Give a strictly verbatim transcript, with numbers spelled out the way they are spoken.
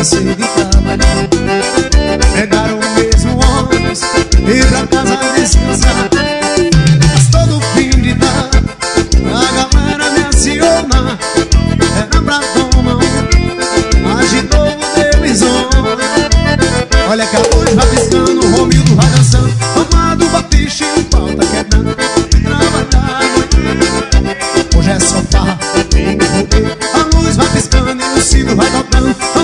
cansei de trabalhar. Pegaram o mesmo ônibus e pra casa descansar. Mas todo fim de tarde a galera me aciona. Era pra tomar um, mas de novo deu isona. Olha que a luz vai piscando, o Romildo vai dançando, amado batiche, o pau tá quebrando. Trabalhar a noite inteira, hoje é só farra, tem que roder. A luz vai piscando e o sino vai tocando.